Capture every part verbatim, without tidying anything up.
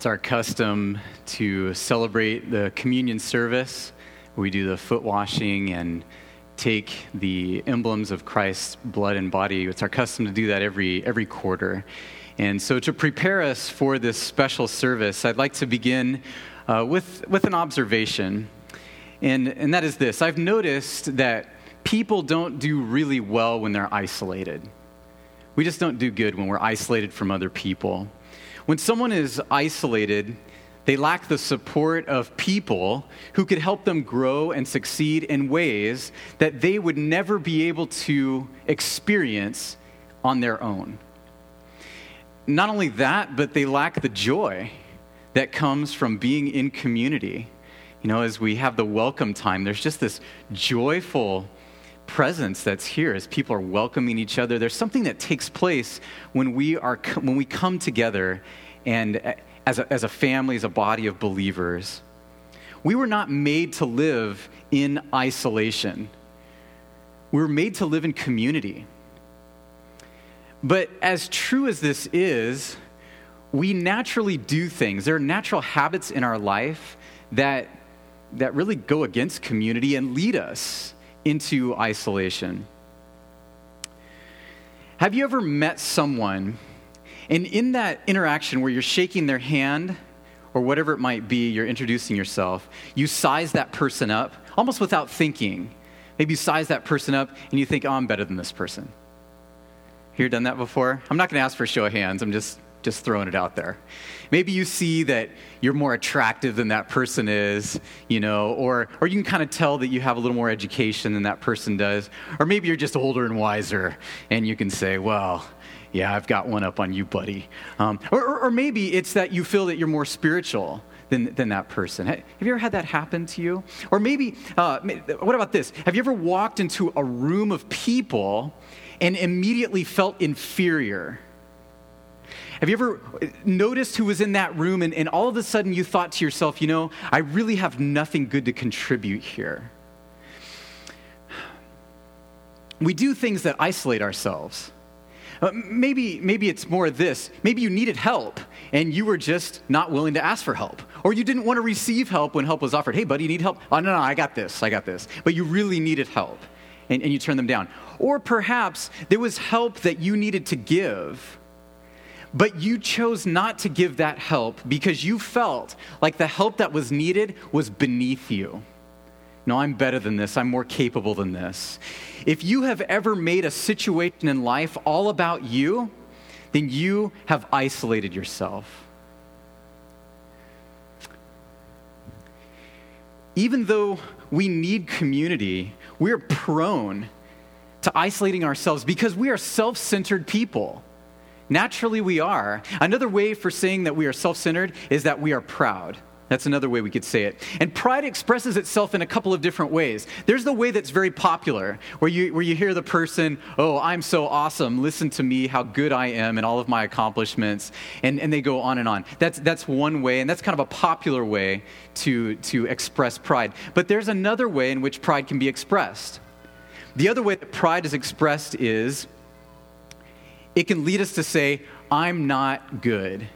It's our custom to celebrate the communion service. We do the foot washing and take the emblems of Christ's blood and body. It's our custom to do that every every quarter. And so to prepare us for this special service, I'd like to begin uh, with, with an observation. And, and that is this. I've noticed that people don't do really well when they're isolated. We just don't do good when we're isolated from other people. When someone is isolated, they lack the support of people who could help them grow and succeed in ways that they would never be able to experience on their own. Not only that, but they lack the joy that comes from being in community. You know, as we have the welcome time, there's just this joyful presence that's here as people are welcoming each other. There's something that takes place when we are when we come together and as a, as a family, as a body of believers. We were not made to live in isolation. We were made to live in community. But as true as this is, we naturally do things. There are natural habits in our life that that really go against community and lead us into isolation. Have you ever met someone, and in that interaction where you're shaking their hand, or whatever it might be, you're introducing yourself, you size that person up, almost without thinking. Maybe you size that person up, and you think, oh, I'm better than this person. Have you ever done that before? I'm not going to ask for a show of hands. I'm just Just throwing it out there. Maybe you see that you're more attractive than that person is, you know, or or you can kind of tell that you have a little more education than that person does. Or maybe you're just older and wiser, and you can say, well, yeah, I've got one up on you, buddy. Um, or, or, or maybe it's that you feel that you're more spiritual than, than that person. Have you ever had that happen to you? Or maybe, uh, what about this? Have you ever walked into a room of people and immediately felt inferior? Have you ever noticed who was in that room and, and all of a sudden you thought to yourself, you know, I really have nothing good to contribute here? We do things that isolate ourselves. Uh, maybe, maybe it's more this. Maybe you needed help and you were just not willing to ask for help. Or you didn't want to receive help when help was offered. Hey, buddy, you need help? Oh, no, no, I got this, I got this. But you really needed help and, and you turned them down. Or perhaps there was help that you needed to give, but you chose not to give that help because you felt like the help that was needed was beneath you. No, I'm better than this. I'm more capable than this. If you have ever made a situation in life all about you, then you have isolated yourself. Even though we need community, we're prone to isolating ourselves because we are self-centered people. Naturally, we are. Another way for saying that we are self-centered is that we are proud. That's another way we could say it. And pride expresses itself in a couple of different ways. There's the way that's very popular, where you where you hear the person, oh, I'm so awesome, listen to me, how good I am, and all of my accomplishments, and, and they go on and on. That's that's one way, and that's kind of a popular way to, to express pride. But there's another way in which pride can be expressed. The other way that pride is expressed is it can lead us to say, I'm not good.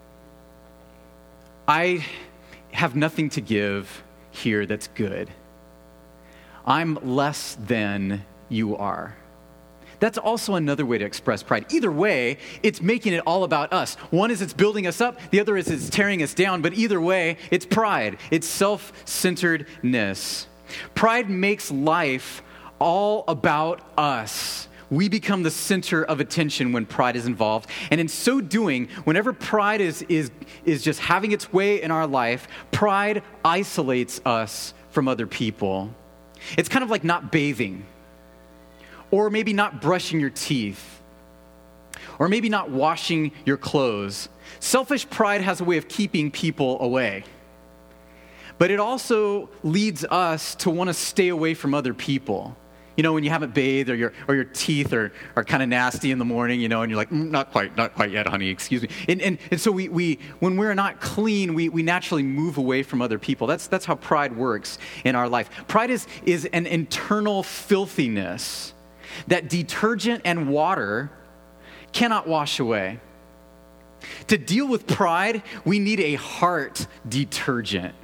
I have nothing to give here that's good. I'm less than you are. That's also another way to express pride. Either way, it's making it all about us. One is it's building us up. The other is it's tearing us down. But either way, it's pride. It's self-centeredness. Pride makes life all about us. We become the center of attention when pride is involved. And in so doing, whenever pride is, is, is just having its way in our life, pride isolates us from other people. It's kind of like not bathing, or maybe not brushing your teeth, or maybe not washing your clothes. Selfish pride has a way of keeping people away. But it also leads us to want to stay away from other people. You know, when you haven't bathed or your or your teeth are, are kind of nasty in the morning, you know, and you're like, mm, not quite, not quite yet, honey, excuse me. And and, and so we, we when we're not clean, we, we naturally move away from other people. That's that's how pride works in our life. Pride is, is an internal filthiness that detergent and water cannot wash away. To deal with pride, we need a heart detergent.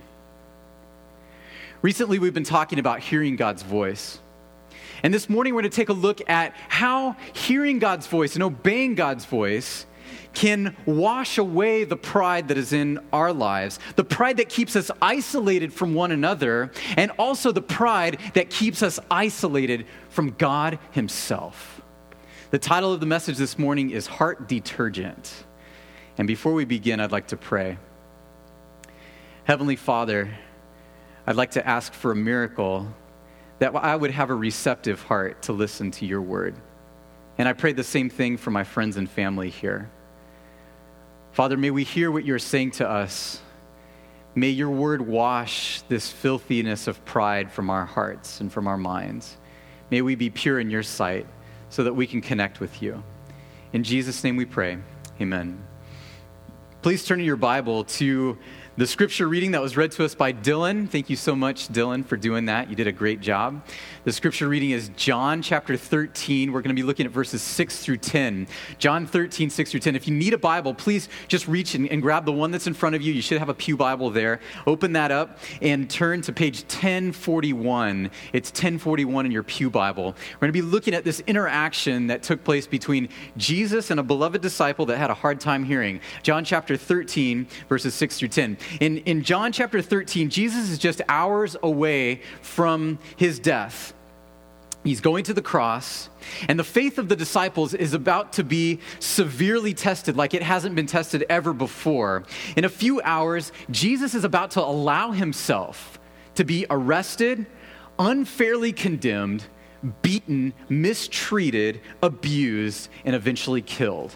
Recently, we've been talking about hearing God's voice. And this morning, we're going to take a look at how hearing God's voice and obeying God's voice can wash away the pride that is in our lives, the pride that keeps us isolated from one another, and also the pride that keeps us isolated from God himself. The title of the message this morning is Heart Detergent. And before we begin, I'd like to pray. Heavenly Father, I'd like to ask for a miracle that I would have a receptive heart to listen to your word. And I pray the same thing for my friends and family here. Father, may we hear what you're saying to us. May your word wash this filthiness of pride from our hearts and from our minds. May we be pure in your sight so that we can connect with you. In Jesus' name we pray. Amen. Please turn in your Bible to the scripture reading that was read to us by Dylan. Thank you so much, Dylan, for doing that. You did a great job. The scripture reading is John chapter thirteen. We're going to be looking at verses six through ten. John thirteen, six through ten. If you need a Bible, please just reach and, and grab the one that's in front of you. You should have a pew Bible there. Open that up and turn to page ten forty-one. It's ten forty-one in your pew Bible. We're going to be looking at this interaction that took place between Jesus and a beloved disciple that had a hard time hearing. John chapter thirteen, verses six through ten. In, in John chapter thirteen, Jesus is just hours away from his death. He's going to the cross, and the faith of the disciples is about to be severely tested like it hasn't been tested ever before. In a few hours, Jesus is about to allow himself to be arrested, unfairly condemned, beaten, mistreated, abused, and eventually killed.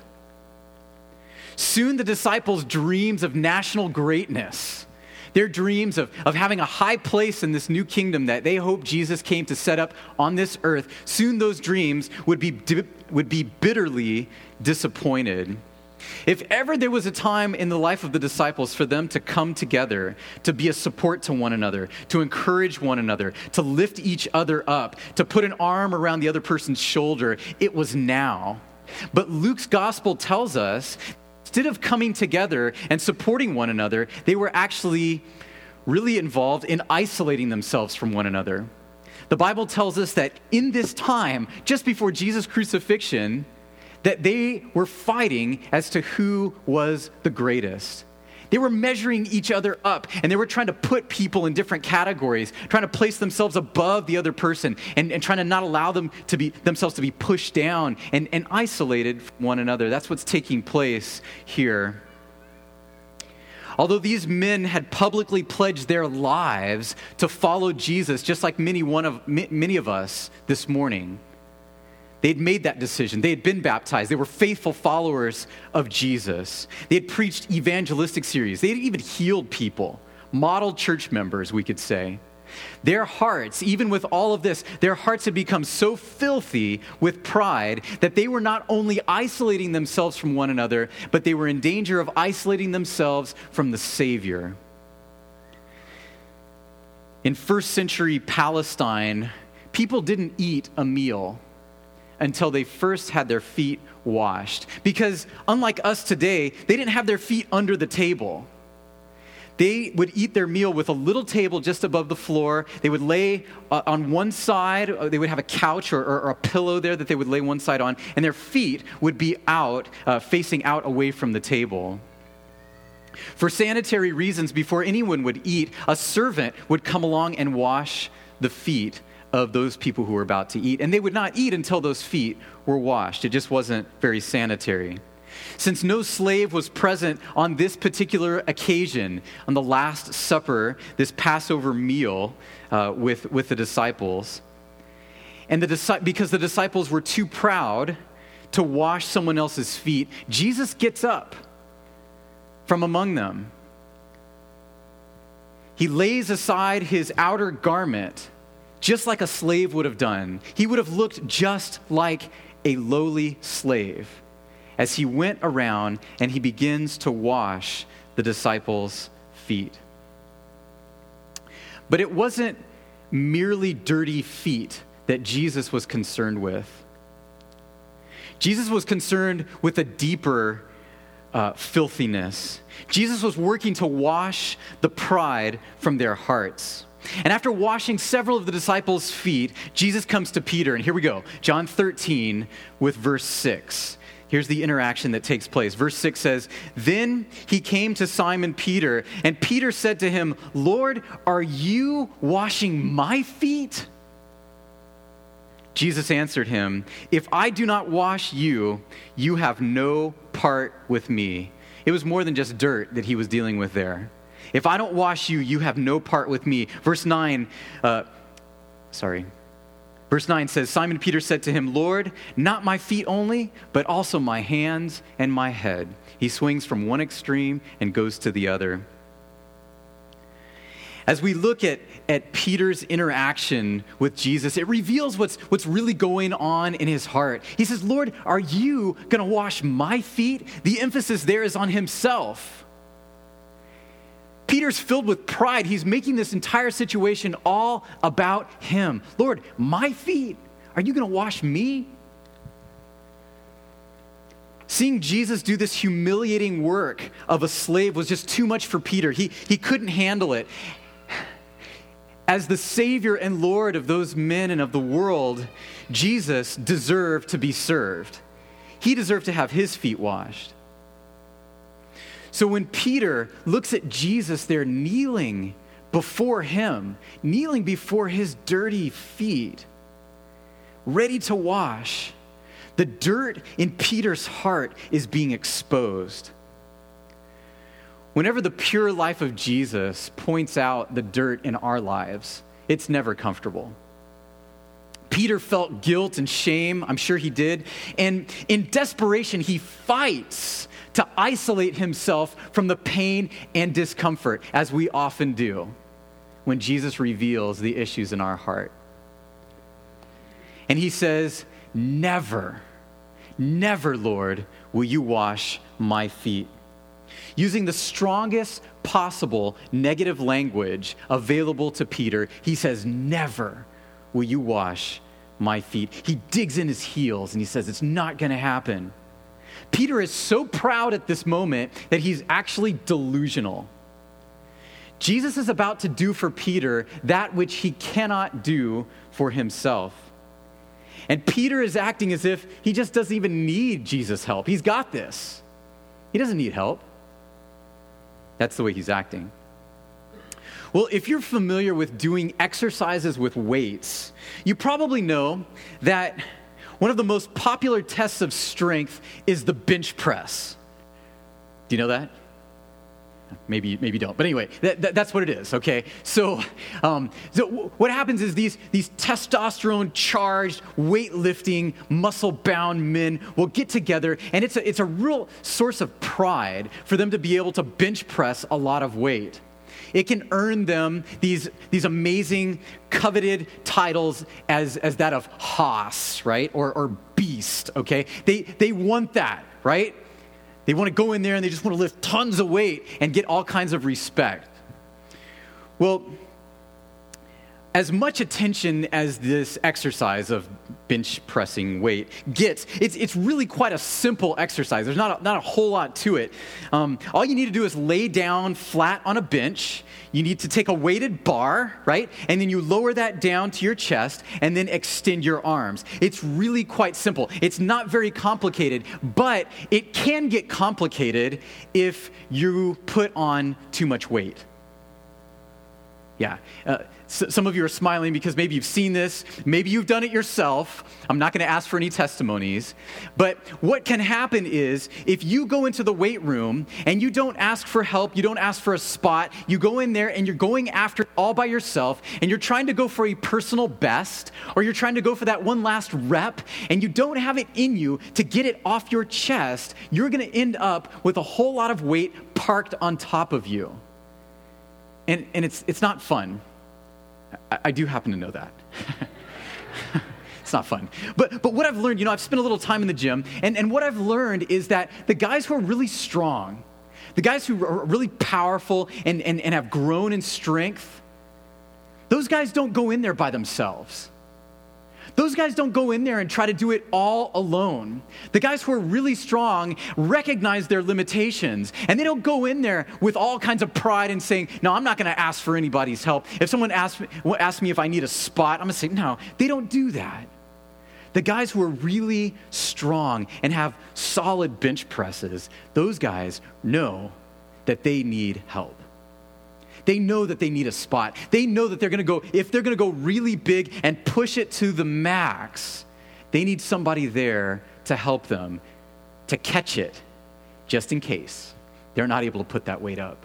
Soon the disciples' dreams of national greatness, their dreams of, of having a high place in this new kingdom that they hoped Jesus came to set up on this earth, soon those dreams would be, would be bitterly disappointed. If ever there was a time in the life of the disciples for them to come together, to be a support to one another, to encourage one another, to lift each other up, to put an arm around the other person's shoulder, it was now. But Luke's gospel tells us instead of coming together and supporting one another, they were actually really involved in isolating themselves from one another. The Bible tells us that in this time, just before Jesus' crucifixion, that they were fighting as to who was the greatest. They were measuring each other up, and they were trying to put people in different categories, trying to place themselves above the other person, and, and trying to not allow them to be themselves to be pushed down and, and isolated from one another. That's what's taking place here. Although these men had publicly pledged their lives to follow Jesus, just like many one of many of us this morning, they had made that decision. They had been baptized. They were faithful followers of Jesus. They had preached evangelistic series. They had even healed people, modeled church members, we could say. Their hearts, even with all of this, their hearts had become so filthy with pride that they were not only isolating themselves from one another, but they were in danger of isolating themselves from the Savior. In first century Palestine, people didn't eat a meal until they first had their feet washed. Because unlike us today, they didn't have their feet under the table. They would eat their meal with a little table just above the floor. They would lay uh, on one side, uh, they would have a couch or, or, or a pillow there that they would lay one side on, and their feet would be out, uh, facing out away from the table. For sanitary reasons, before anyone would eat, a servant would come along and wash the feet of those people who were about to eat. And they would not eat until those feet were washed. It just wasn't very sanitary. Since no slave was present on this particular occasion, on the Last Supper, this Passover meal uh, with, with the disciples, and the because the disciples were too proud to wash someone else's feet, Jesus gets up from among them. He lays aside his outer garment, just like a slave would have done. He would have looked just like a lowly slave as he went around and he begins to wash the disciples' feet. But it wasn't merely dirty feet that Jesus was concerned with. Jesus was concerned with a deeper uh, filthiness. Jesus was working to wash the pride from their hearts. And after washing several of the disciples' feet, Jesus comes to Peter. And here we go. John thirteen with verse six. Here's the interaction that takes place. Verse six says, "Then he came to Simon Peter, and Peter said to him, 'Lord, are you washing my feet?' Jesus answered him, 'If I do not wash you, you have no part with me.'" It was more than just dirt that he was dealing with there. "If I don't wash you, you have no part with me." Verse nine, uh, sorry. Verse nine says, Simon Peter said to him, "Lord, not my feet only, but also my hands and my head." He swings from one extreme and goes to the other. As we look at, at Peter's interaction with Jesus, it reveals what's, what's really going on in his heart. He says, "Lord, are you going to wash my feet?" The emphasis there is on himself. Peter's filled with pride. He's making this entire situation all about him. "Lord, my feet, are you going to wash me?" Seeing Jesus do this humiliating work of a slave was just too much for Peter. He, he couldn't handle it. As the Savior and Lord of those men and of the world, Jesus deserved to be served. He deserved to have his feet washed. So when Peter looks at Jesus there kneeling before him, kneeling before his dirty feet, ready to wash, the dirt in Peter's heart is being exposed. Whenever the pure life of Jesus points out the dirt in our lives, it's never comfortable. Peter felt guilt and shame, I'm sure he did, and in desperation, he fights to isolate himself from the pain and discomfort, as we often do when Jesus reveals the issues in our heart. And he says, "Never, never, Lord, will you wash my feet." Using the strongest possible negative language available to Peter, he says, "Never will you wash my feet." He digs in his heels and he says, "It's not going to happen." Peter is so proud at this moment that he's actually delusional. Jesus is about to do for Peter that which he cannot do for himself. And Peter is acting as if he just doesn't even need Jesus' help. He's got this. He doesn't need help. That's the way he's acting. Well, if you're familiar with doing exercises with weights, you probably know that one of the most popular tests of strength is the bench press. Do you know that? Maybe, maybe you don't. But anyway, that, that, that's what it is, okay? So, um, so w- what happens is these, these testosterone-charged, weightlifting, muscle-bound men will get together, and it's a, it's a real source of pride for them to be able to bench press a lot of weight. It can earn them these, these amazing, coveted titles as, as that of Hoss, right? Or, or Beast, okay? They, they want that, right? They want to go in there and they just want to lift tons of weight and get all kinds of respect. Well, as much attention as this exercise of bench pressing weight gets, it's it's really quite a simple exercise. There's not a, not a whole lot to it. Um, all you need to do is lay down flat on a bench. You need to take a weighted bar, right? And then you lower that down to your chest and then extend your arms. It's really quite simple. It's not very complicated, but it can get complicated if you put on too much weight. Yeah. Uh, so some of you are smiling because maybe you've seen this. Maybe you've done it yourself. I'm not going to ask for any testimonies. But what can happen is if you go into the weight room and you don't ask for help, you don't ask for a spot, you go in there and you're going after it all by yourself and you're trying to go for a personal best or you're trying to go for that one last rep and you don't have it in you to get it off your chest, you're going to end up with a whole lot of weight parked on top of you. And and it's it's not fun. I, I do happen to know that. It's not fun. But but what I've learned, you know, I've spent a little time in the gym, and, and what I've learned is that the guys who are really strong, the guys who are really powerful and, and, and have grown in strength, those guys don't go in there by themselves. Those guys don't go in there and try to do it all alone. The guys who are really strong recognize their limitations, and they don't go in there with all kinds of pride and saying, no, I'm not going to ask for anybody's help. If someone asks me, asks me if I need a spot, I'm going to say, no, they don't do that. The guys who are really strong and have solid bench presses, those guys know that they need help. They know that they need a spot. They know that they're going to go, if they're going to go really big and push it to the max, they need somebody there to help them, to catch it, just in case they're not able to put that weight up.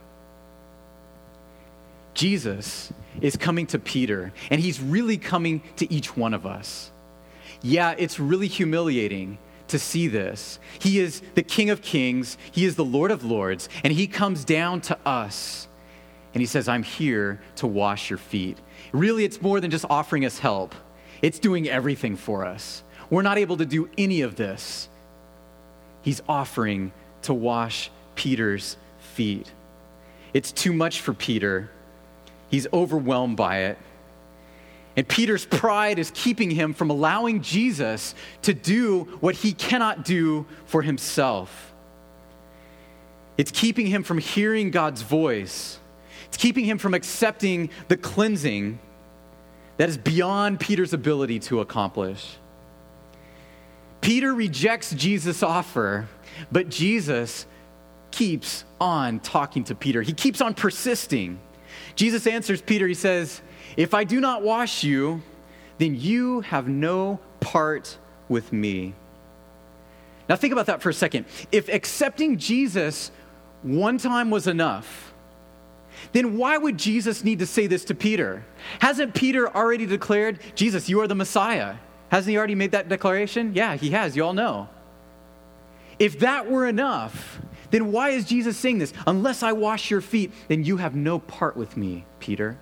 Jesus is coming to Peter, and he's really coming to each one of us. Yeah, it's really humiliating to see this. He is the King of Kings. He is the Lord of Lords, and he comes down to us. And he says, I'm here to wash your feet. Really, it's more than just offering us help. It's doing everything for us. We're not able to do any of this. He's offering to wash Peter's feet. It's too much for Peter. He's overwhelmed by it. And Peter's pride is keeping him from allowing Jesus to do what he cannot do for himself. It's keeping him from hearing God's voice. It's keeping him from accepting the cleansing that is beyond Peter's ability to accomplish. Peter rejects Jesus' offer, but Jesus keeps on talking to Peter. He keeps on persisting. Jesus answers Peter, he says, if I do not wash you, then you have no part with me. Now think about that for a second. If accepting Jesus one time was enough, then why would Jesus need to say this to Peter? Hasn't Peter already declared, Jesus, you are the Messiah? Hasn't he already made that declaration? Yeah, he has. You all know. If that were enough, then why is Jesus saying this? Unless I wash your feet, then you have no part with me, Peter.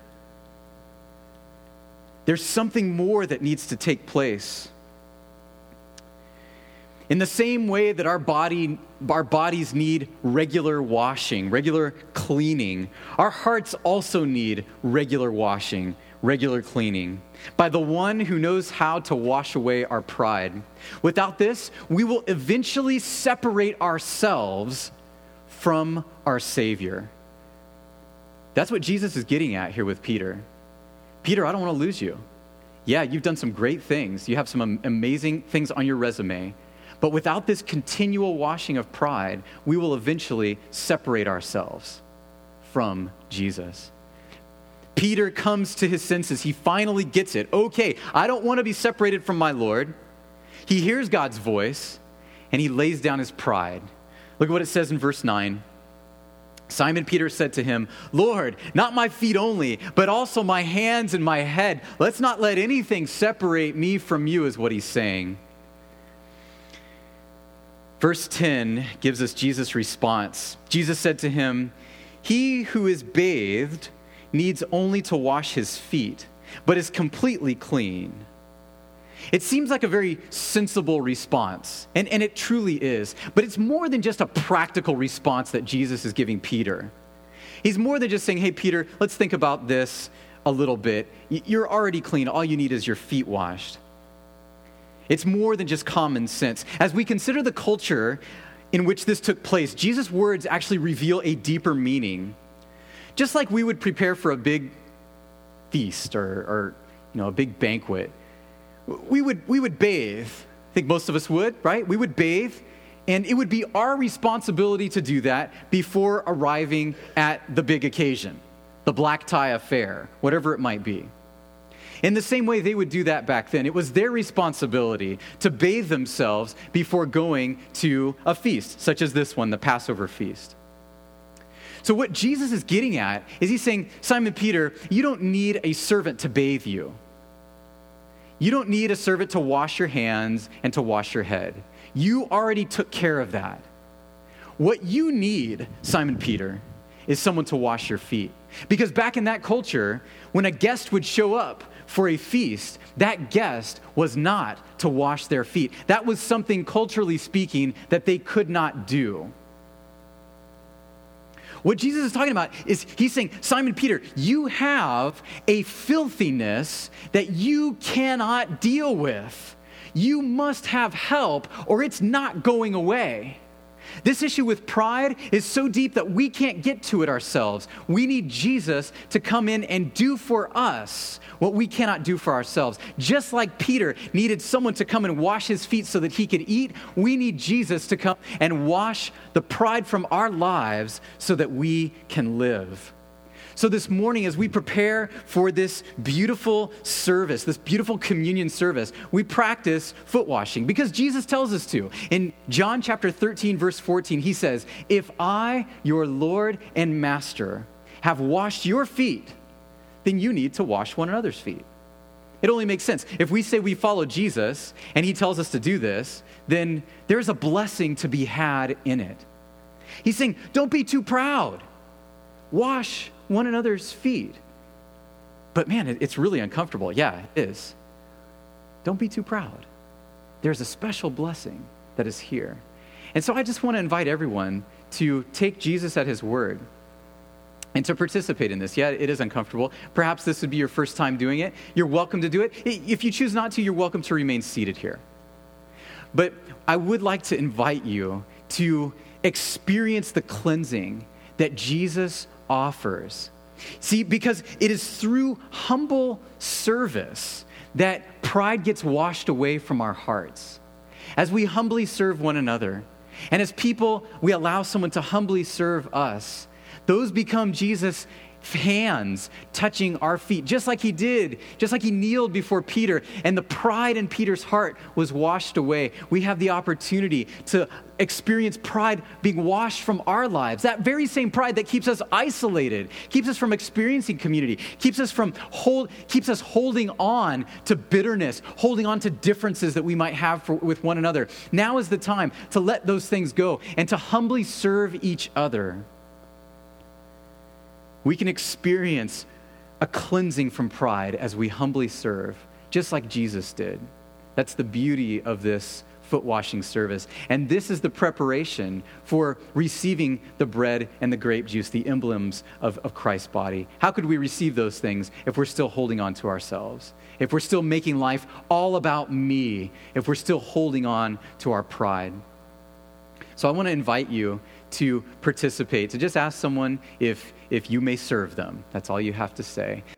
There's something more that needs to take place. In the same way that our body, our bodies need regular washing, regular cleaning, our hearts also need regular washing, regular cleaning, by the one who knows how to wash away our pride. Without this, we will eventually separate ourselves from our Savior. That's what Jesus is getting at here with Peter. Peter, I don't want to lose you. Yeah, you've done some great things. You have some amazing things on your resume. But without this continual washing of pride, we will eventually separate ourselves from Jesus. Peter comes to his senses. He finally gets it. Okay, I don't want to be separated from my Lord. He hears God's voice, and he lays down his pride. Look at what it says in verse nine. Simon Peter said to him, Lord, not my feet only, but also my hands and my head. Let's not let anything separate me from you, is what he's saying. Verse ten gives us Jesus' response. Jesus said to him, he who is bathed needs only to wash his feet, but is completely clean. It seems like a very sensible response, and, and it truly is. But it's more than just a practical response that Jesus is giving Peter. He's more than just saying, hey, Peter, let's think about this a little bit. You're already clean. All you need is your feet washed. It's more than just common sense. As we consider the culture in which this took place, Jesus' words actually reveal a deeper meaning. Just like we would prepare for a big feast or, or you know, a big banquet, we would we would bathe. I think most of us would, right? We would bathe, and it would be our responsibility to do that before arriving at the big occasion, the black tie affair, whatever it might be. In the same way they would do that back then, it was their responsibility to bathe themselves before going to a feast, such as this one, the Passover feast. So what Jesus is getting at is he's saying, Simon Peter, you don't need a servant to bathe you. You don't need a servant to wash your hands and to wash your head. You already took care of that. What you need, Simon Peter, is someone to wash your feet. Because back in that culture, when a guest would show up for a feast, that guest was not to wash their feet. That was something, culturally speaking, that they could not do. What Jesus is talking about is he's saying, Simon Peter, you have a filthiness that you cannot deal with. You must have help or it's not going away. This issue with pride is so deep that we can't get to it ourselves. We need Jesus to come in and do for us what we cannot do for ourselves. Just like Peter needed someone to come and wash his feet so that he could eat, we need Jesus to come and wash the pride from our lives so that we can live. So this morning, as we prepare for this beautiful service, this beautiful communion service, we practice foot washing because Jesus tells us to. In John chapter thirteen, verse fourteen, he says, if I, your Lord and Master, have washed your feet, then you need to wash one another's feet. It only makes sense. If we say we follow Jesus and he tells us to do this, then there's a blessing to be had in it. He's saying, don't be too proud. Wash one another's feet. But man, it's really uncomfortable. Yeah, it is. Don't be too proud. There's a special blessing that is here. And so I just want to invite everyone to take Jesus at his word and to participate in this. Yeah, it is uncomfortable. Perhaps this would be your first time doing it. You're welcome to do it. If you choose not to, you're welcome to remain seated here. But I would like to invite you to experience the cleansing that Jesus offers. See, because it is through humble service that pride gets washed away from our hearts. As we humbly serve one another, and as people, we allow someone to humbly serve us, those become Jesus' hands touching our feet, just like he did, just like he kneeled before Peter, and the pride in Peter's heart was washed away. We have the opportunity to experience pride being washed from our lives. That very same pride that keeps us isolated, keeps us from experiencing community, keeps us from hold, keeps us holding on to bitterness, holding on to differences that we might have for, with one another. Now is the time to let those things go and to humbly serve each other. We can experience a cleansing from pride as we humbly serve, just like Jesus did. That's the beauty of this foot washing service. And this is the preparation for receiving the bread and the grape juice, the emblems of, of Christ's body. How could we receive those things if we're still holding on to ourselves? If we're still making life all about me? If we're still holding on to our pride? So I want to invite you to participate, to just ask someone if if you may serve them. That's all you have to say.